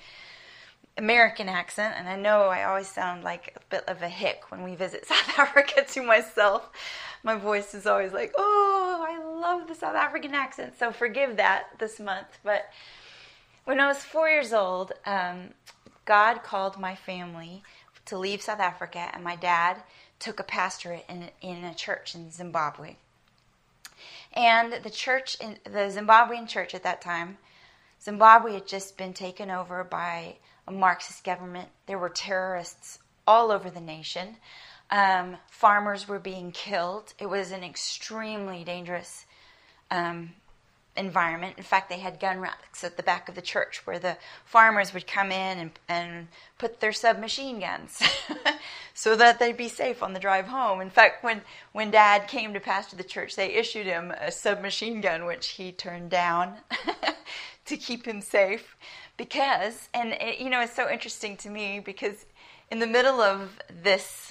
accent, and I know I always sound like a bit of a hick when we visit South Africa to myself. My voice is always like, "Oh, I love the South African accent," so forgive that this month. But when I was 4 years old, God called my family to leave South Africa, and my dad took a pastorate in a church in Zimbabwe. And the Zimbabwean church at that time, Zimbabwe had just been taken over by a Marxist government. There were terrorists all over the nation. Farmers were being killed. It was an extremely dangerous environment. In fact, they had gun racks at the back of the church where the farmers would come in and put their submachine guns so that they'd be safe on the drive home. In fact, when Dad came to pastor the church, they issued him a submachine gun, which he turned down to keep him safe. Because, and it's so interesting to me because in the middle of this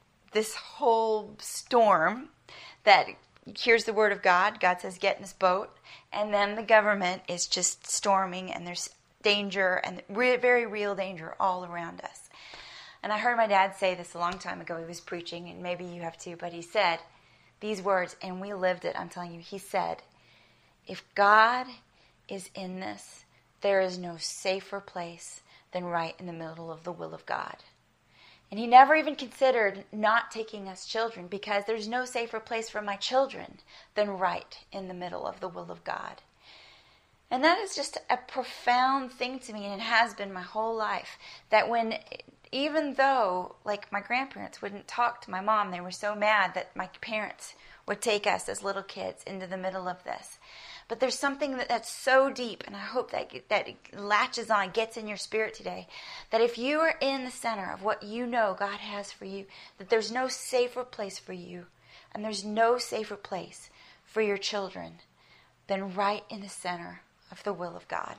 whole storm that here's the word of God. God says, "Get in this boat." And then the government is just storming, and there's danger, and very real danger all around us. And I heard my dad say this a long time ago. He was preaching, and maybe you have too, but he said these words, and we lived it, I'm telling you. He said, "If God is in this, there is no safer place than right in the middle of the will of God." And he never even considered not taking us children because there's no safer place for my children than right in the middle of the will of God. And that is just a profound thing to me, and it has been my whole life, that even though, like, my grandparents wouldn't talk to my mom, they were so mad that my parents would take us as little kids into the middle of this. But there's something that's so deep, and I hope that it latches on, gets in your spirit today, that if you are in the center of what you know God has for you, that there's no safer place for you, and there's no safer place for your children than right in the center of the will of God.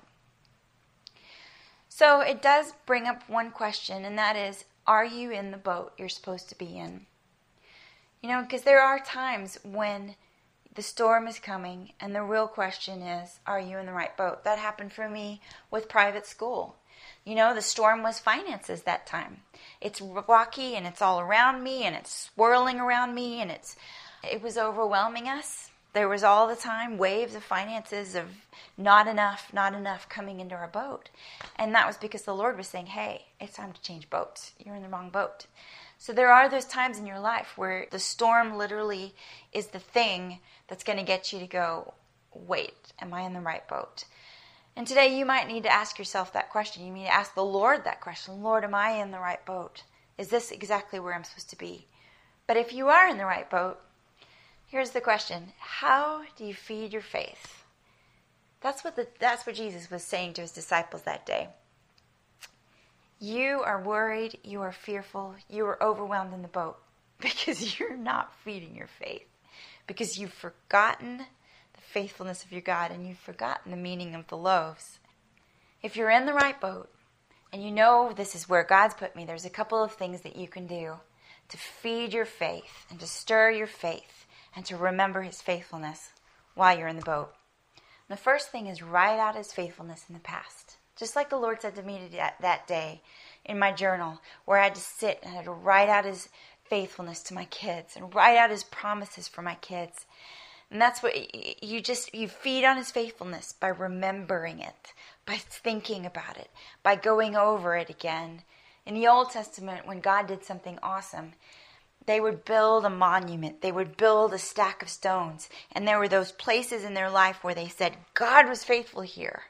So it does bring up one question, and that is, are you in the boat you're supposed to be in? Because there are times when the storm is coming, and the real question is, are you in the right boat? That happened for me with private school. The storm was finances that time. It's rocky, and it's all around me, and it's swirling around me, and it was overwhelming us. There was all the time waves of finances of not enough coming into our boat. And that was because the Lord was saying, "Hey, it's time to change boats. You're in the wrong boat." So there are those times in your life where the storm literally is the thing that's going to get you to go, "Wait, am I in the right boat?" And today you might need to ask yourself that question. You need to ask the Lord that question. Lord, am I in the right boat? Is this exactly where I'm supposed to be? But if you are in the right boat, here's the question. How do you feed your faith? That's what Jesus was saying to his disciples that day. You are worried, you are fearful, you are overwhelmed in the boat because you're not feeding your faith. Because you've forgotten the faithfulness of your God and you've forgotten the meaning of the loaves. If you're in the right boat and you know this is where God's put me, there's a couple of things that you can do to feed your faith and to stir your faith and to remember his faithfulness while you're in the boat. And the first thing is write out his faithfulness in the past. Just like the Lord said to me that day in my journal, where I had to sit and I had to write out his faithfulness to my kids and write out his promises for my kids. And that's what you feed on his faithfulness by remembering it, by thinking about it, by going over it again. In the Old Testament, when God did something awesome, they would build a monument. They would build a stack of stones. And there were those places in their life where they said, God was faithful here.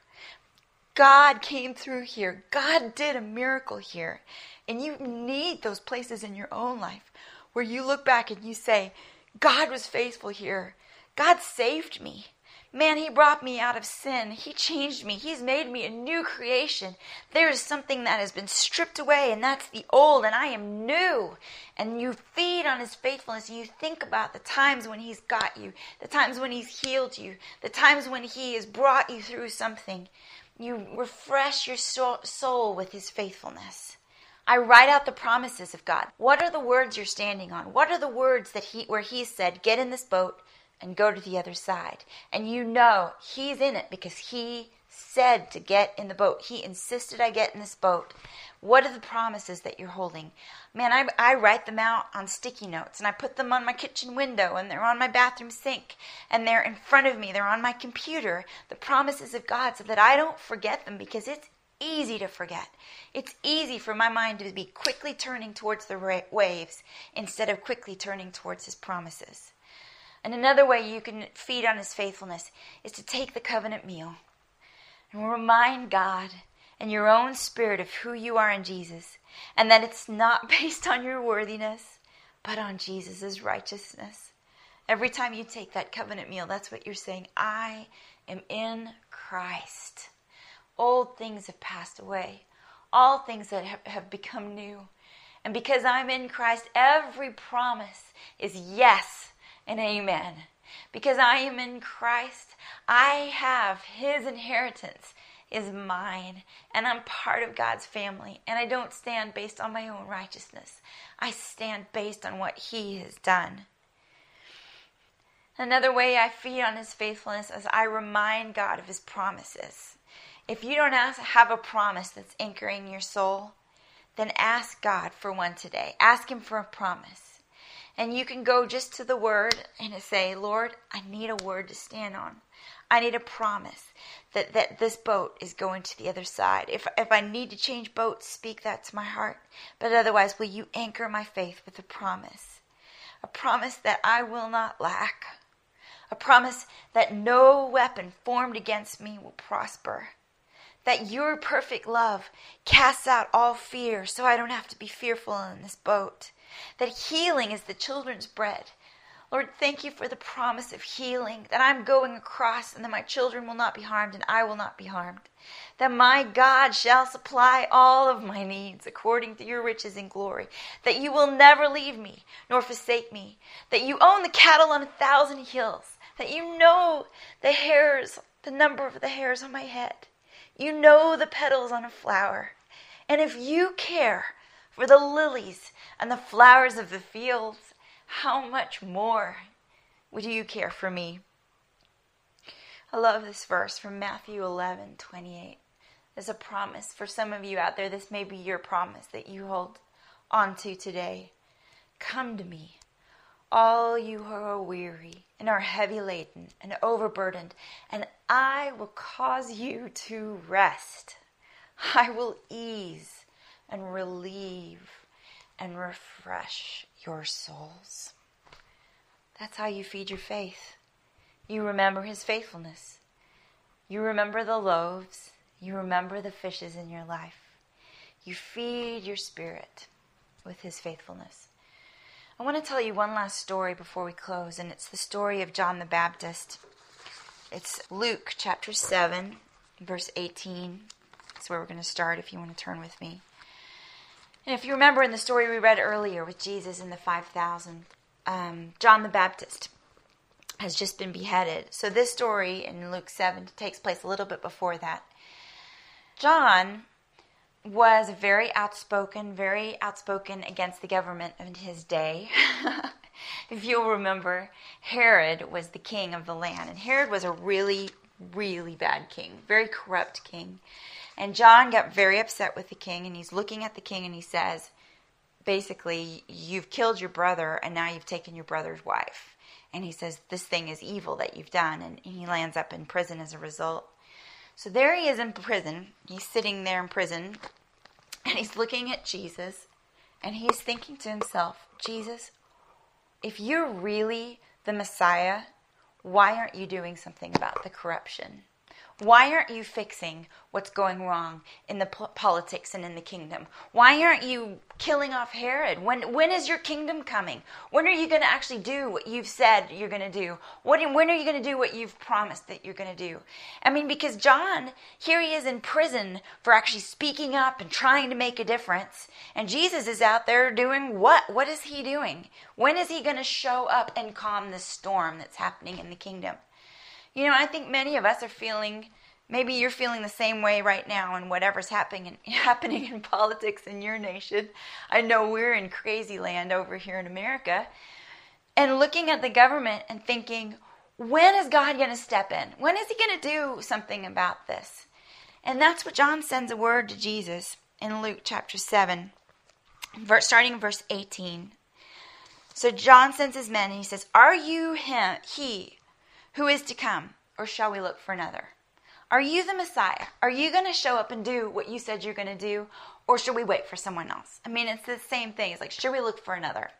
God came through here. God did a miracle here. And you need those places in your own life where you look back and you say, God was faithful here. God saved me. Man, he brought me out of sin. He changed me. He's made me a new creation. There is something that has been stripped away, and that's the old, and I am new. And you feed on his faithfulness, and you think about the times when he's got you, the times when he's healed you, the times when he has brought you through something. You refresh your soul with his faithfulness. I write out the promises of God. What are the words you're standing on? What are the words where he said, get in this boat and go to the other side? And you know he's in it because he said to get in the boat. He insisted I get in this boat. What are the promises that you're holding? Man, I write them out on sticky notes, and I put them on my kitchen window, and they're on my bathroom sink, and they're in front of me. They're on my computer, the promises of God, so that I don't forget them, because it's easy to forget. It's easy for my mind to be quickly turning towards the waves instead of quickly turning towards his promises. And another way you can feed on his faithfulness is to take the covenant meal and remind God and your own spirit of who you are in Jesus, and that it's not based on your worthiness, but on Jesus' righteousness. Every time you take that covenant meal, that's what you're saying. I am in Christ. Old things have passed away. All things that have become new. And because I'm in Christ, every promise is yes and amen. Because I am in Christ, I have his inheritance is mine, and I'm part of God's family, and I don't stand based on my own righteousness. I stand based on what he has done. Another way I feed on his faithfulness is I remind God of his promises. If you don't have a promise that's anchoring your soul, then ask God for one today. Ask him for a promise. And you can go just to the word and say, Lord, I need a word to stand on. I need a promise that this boat is going to the other side. If I need to change boats, speak that to my heart. But otherwise, will you anchor my faith with a promise? A promise that I will not lack. A promise that no weapon formed against me will prosper. That your perfect love casts out all fear, so I don't have to be fearful in this boat. That healing is the children's bread. Lord, thank you for the promise of healing, that I'm going across and that my children will not be harmed and I will not be harmed. That my God shall supply all of my needs according to your riches and glory. That you will never leave me nor forsake me. That you own the cattle on 1,000 hills. That you know the number of the hairs on my head. You know the petals on a flower. And if you care for the lilies and the flowers of the fields, how much more would you care for me? I love this verse from Matthew 11:28. There's a promise for some of you out there. This may be your promise that you hold on to today. Come to me, all you who are weary and are heavy laden and overburdened, and I will cause you to rest. I will ease and relieve and refresh your souls. That's how you feed your faith. You remember his faithfulness. You remember the loaves. You remember the fishes in your life. You feed your spirit with his faithfulness. I want to tell you one last story before we close, and it's the story of John the Baptist. It's Luke chapter 7, verse 18. That's where we're going to start if you want to turn with me. And if you remember in the story we read earlier with Jesus and the 5,000, John the Baptist has just been beheaded. So this story in Luke 7 takes place a little bit before that. John was very outspoken against the government of his day. If you'll remember, Herod was the king of the land. And Herod was a really, really bad king, very corrupt king. And John got very upset with the king, and he's looking at the king and he says, basically, you've killed your brother and now you've taken your brother's wife. And he says, this thing is evil that you've done. And he lands up in prison as a result. So there he is in prison. He's sitting there in prison, and he's looking at Jesus, and he's thinking to himself, Jesus, if you're really the Messiah, why aren't you doing something about the corruption? Why aren't you fixing what's going wrong in the politics and in the kingdom? Why aren't you killing off Herod? When is your kingdom coming? When are you going to actually do what you've said you're going to do? When are you going to do what you've promised that you're going to do? I mean, because John, here he is in prison for actually speaking up and trying to make a difference. And Jesus is out there doing what? What is he doing? When is he going to show up and calm the storm that's happening in the kingdom? You know, I think many of us are feeling, maybe you're feeling the same way right now in whatever's happening in politics in your nation. I know we're in crazy land over here in America. And looking at the government and thinking, when is God going to step in? When is he going to do something about this? And that's what John sends a word to Jesus in Luke chapter 7, starting in verse 18. So John sends his men and he says, are you he who is to come, or shall we look for another? Are you the Messiah? Are you going to show up and do what you said you're going to do, or should we wait for someone else? I mean, it's the same thing. It's like, should we look for another?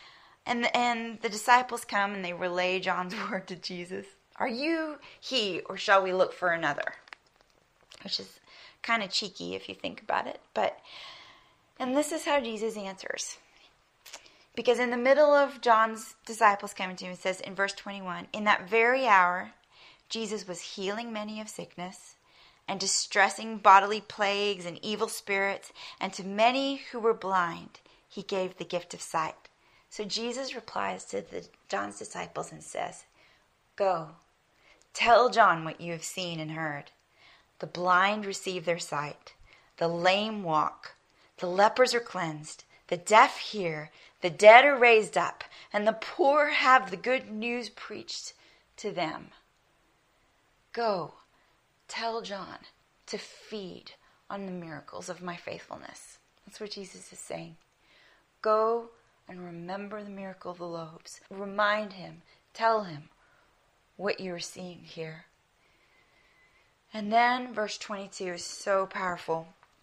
And the disciples come and they relay John's word to Jesus. Are you he, or shall we look for another? Which is kind of cheeky if you think about it. And this is how Jesus answers. Because in the middle of John's disciples coming to him, it says in verse 21, in that very hour, Jesus was healing many of sickness and distressing bodily plagues and evil spirits, and to many who were blind, he gave the gift of sight. So Jesus replies to John's disciples and says, go, tell John what you have seen and heard. The blind receive their sight, the lame walk, the lepers are cleansed, the deaf hear, the dead are raised up, and the poor have the good news preached to them. Go, tell John to feed on the miracles of my faithfulness. That's what Jesus is saying. Go and remember the miracle of the loaves. Remind him, tell him what you are seeing here. And then verse 22 is so powerful.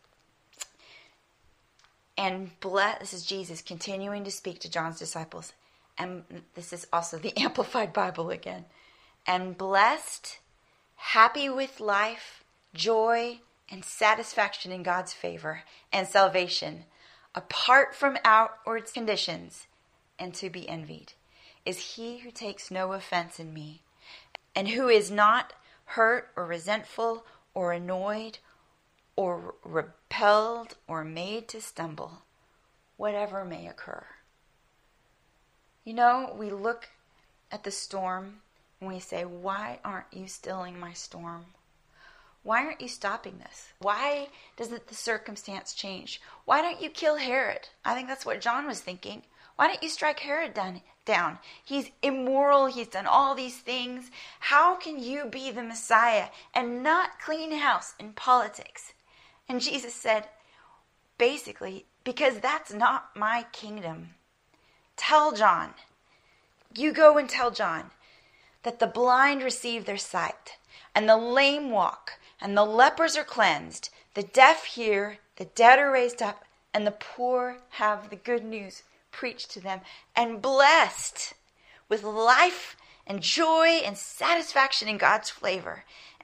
And this is Jesus continuing to speak to John's disciples. And this is also the Amplified Bible again. And blessed, happy with life, joy, and satisfaction in God's favor and salvation, apart from outward conditions, and to be envied, is he who takes no offense in me, and who is not hurt or resentful or annoyed or repelled or made to stumble, whatever may occur. You know, we look at the storm and we say, why aren't you stilling my storm? Why aren't you stopping this? Why doesn't the circumstance change? Why don't you kill Herod? I think that's what John was thinking. Why don't you strike Herod down? He's immoral. He's done all these things. How can you be the Messiah and not clean house in politics? And Jesus said, basically, because that's not my kingdom. Tell John. You go and tell John that the blind receive their sight, and the lame walk, and the lepers are cleansed, the deaf hear, the dead are raised up, and the poor have the good news preached to them, and blessed with life and joy and satisfaction in God's favor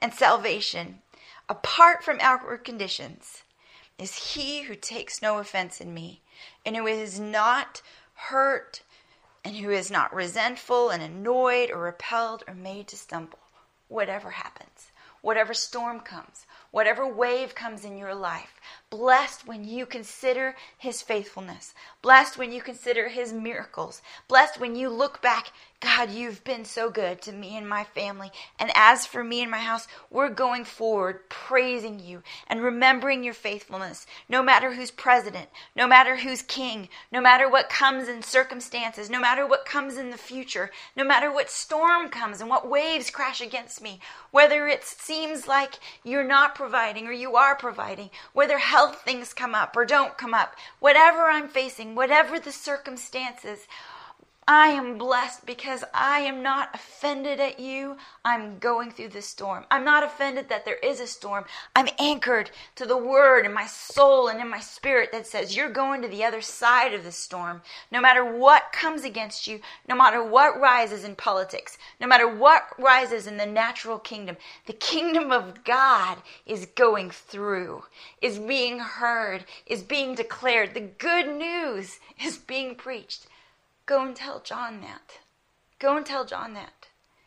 and salvation, apart from outward conditions, is he who takes no offense in me, and who is not hurt, and who is not resentful and annoyed or repelled or made to stumble. Whatever happens, whatever storm comes, whatever wave comes in your life, blessed when you consider his faithfulness, blessed when you consider his miracles, blessed when you look back, God, you've been so good to me and my family. And as for me and my house, we're going forward praising you and remembering your faithfulness, no matter who's president, no matter who's king, no matter what comes in circumstances, no matter what comes in the future, no matter what storm comes and what waves crash against me, whether it seems like you're not providing or you are providing, whether health things come up or don't come up, whatever I'm facing, whatever the circumstances, I am blessed because I am not offended at you. I'm going through this storm. I'm not offended that there is a storm. I'm anchored to the word in my soul and in my spirit that says you're going to the other side of the storm. No matter what comes against you, no matter what rises in politics, no matter what rises in the natural kingdom, the kingdom of God is going through, is being heard, is being declared. The good news is being preached. Go and tell John that. Go and tell John that.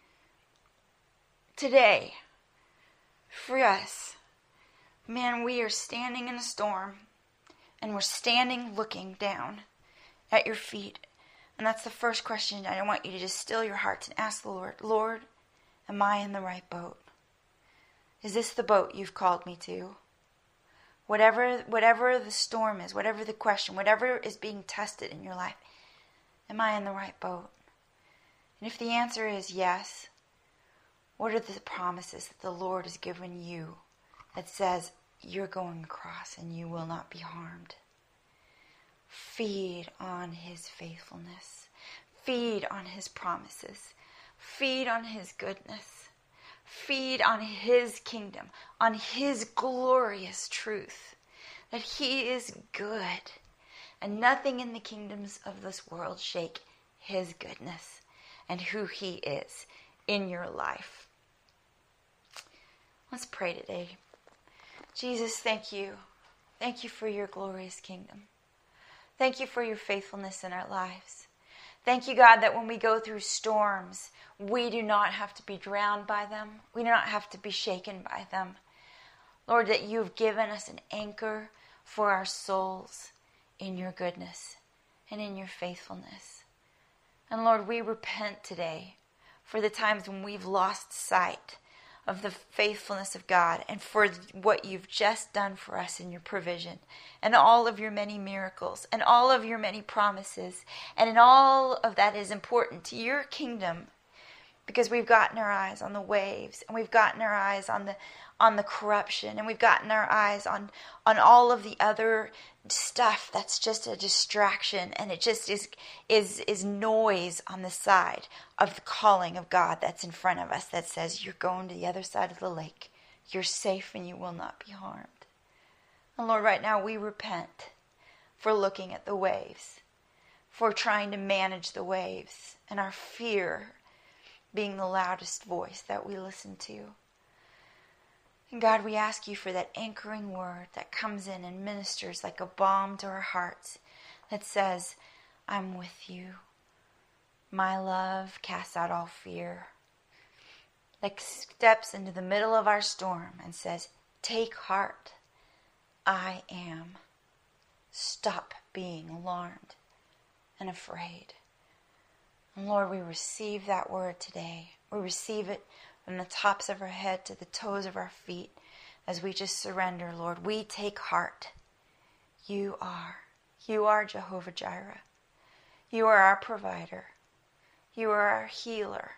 Today, for us, man, we are standing in a storm, and we're standing looking down at your feet. And that's the first question I want you to just still your hearts and ask the Lord, Lord, am I in the right boat? Is this the boat you've called me to? Whatever the storm is, whatever the question, whatever is being tested in your life, am I in the right boat? And if the answer is yes, what are the promises that the Lord has given you that says you're going across and you will not be harmed? Feed on his faithfulness. Feed on his promises. Feed on his goodness. Feed on his kingdom, on his glorious truth, that he is good. And nothing in the kingdoms of this world shake his goodness and who he is in your life. Let's pray today. Jesus, thank you. Thank you for your glorious kingdom. Thank you for your faithfulness in our lives. Thank you, God, that when we go through storms, we do not have to be drowned by them. We do not have to be shaken by them. Lord, that you've given us an anchor for our souls in your goodness and in your faithfulness. And Lord, we repent today for the times when we've lost sight of the faithfulness of God and for what you've just done for us in your provision and all of your many miracles and all of your many promises, and in all of that is important to your kingdom, because we've gotten our eyes on the waves, and we've gotten our eyes on the corruption, and we've gotten our eyes on all of the other stuff that's just a distraction, and it just is noise on the side of the calling of God that's in front of us that says you're going to the other side of the lake. You're safe and you will not be harmed. And Lord, right now we repent for looking at the waves, for trying to manage the waves, and our fear being the loudest voice that we listen to. And God, we ask you for that anchoring word that comes in and ministers like a balm to our hearts, that says, I'm with you. My love casts out all fear. That steps into the middle of our storm and says, take heart. I am. Stop being alarmed and afraid. And Lord, we receive that word today. We receive it from the tops of our head to the toes of our feet as we just surrender, Lord. We take heart. You are Jehovah Jireh. You are our provider. You are our healer.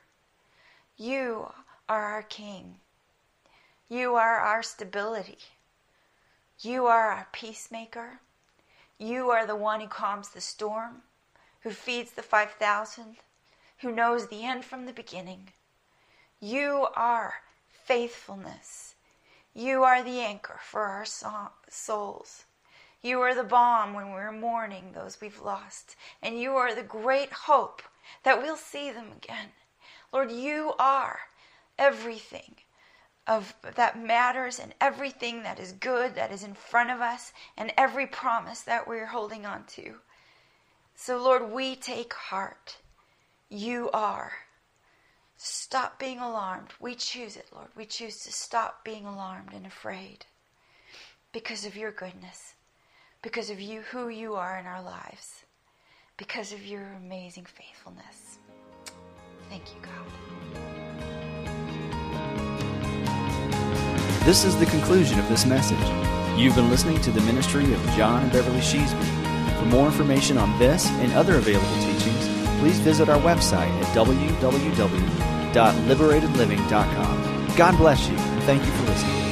You are our King. You are our stability. You are our peacemaker. You are the one who calms the storm, who feeds the 5,000, who knows the end from the beginning. You are faithfulness. You are the anchor for our souls. You are the balm when we're mourning those we've lost. And you are the great hope that we'll see them again. Lord, you are everything that matters, and everything that is good that is in front of us, and every promise that we're holding on to. So Lord, we take heart. You are. Stop being alarmed. We choose it, Lord. We choose to stop being alarmed and afraid because of your goodness, because of you, who you are in our lives, because of your amazing faithfulness. Thank you, God. This is the conclusion of this message. You've been listening to the ministry of John and Beverly Sheasby. For more information on this and other available teachings, please visit our website at www.liberatedliving.com. God bless you, and thank you for listening.